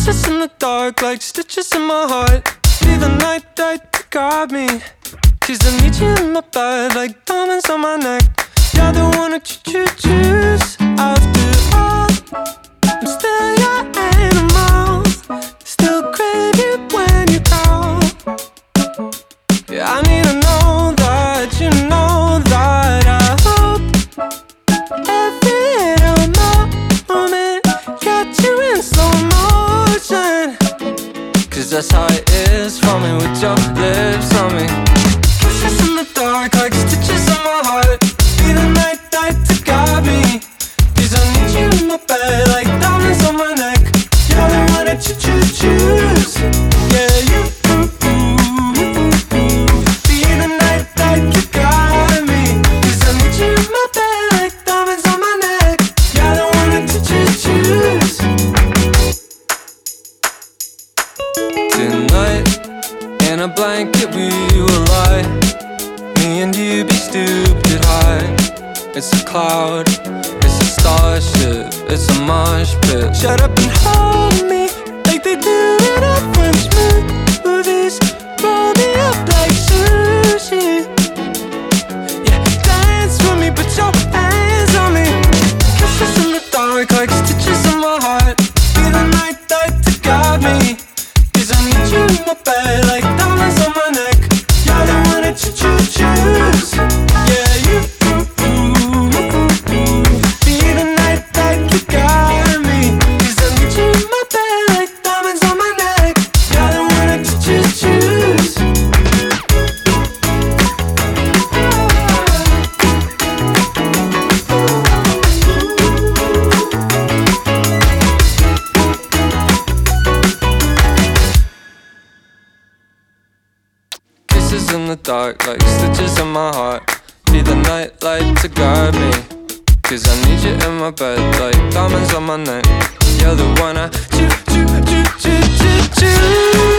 Kisses in the dark like stitches in my heart. Be the night light to guide me, 'cause I need you in my bed like diamonds on my neck. You're the one that you choose. After all, I'm still your animal. Still crave you when you call. Yeah, I need to know that you know that. I hope every little moment got you in slow motion, 'cause that's how it is for me with your lips on me. Kisses in the dark like stitches in my heart. Be the night light to guide me, 'cause I need you in my bed like diamonds on my neck. You're the one that you choose. Yeah, you. Be the night light to guide me, 'cause I need you in my bed like diamonds on my neck. You're the one that you choose. Tonight, in a blanket we will lie. Me and you be stupid high. It's a cloud, it's a starship, it's a mosh pit. Shut up and hold me like they do in a French movies. Roll me up like sushi. Yeah, dance with me, put your hands on me. Kisses in the dark like stitches in my heart. Be the night light to guide me, 'cause I need you in my bed like diamonds on my neck. You're the one that you choose. Yeah, you. Be the night light to guide me, 'cause I need you in my bed like diamonds on my neck. You're the one that you choose. Kisses in the dark like stitches in my heart. Be the night light to guide me, 'cause I need you in my bed like diamonds on my neck. You're the one I choose.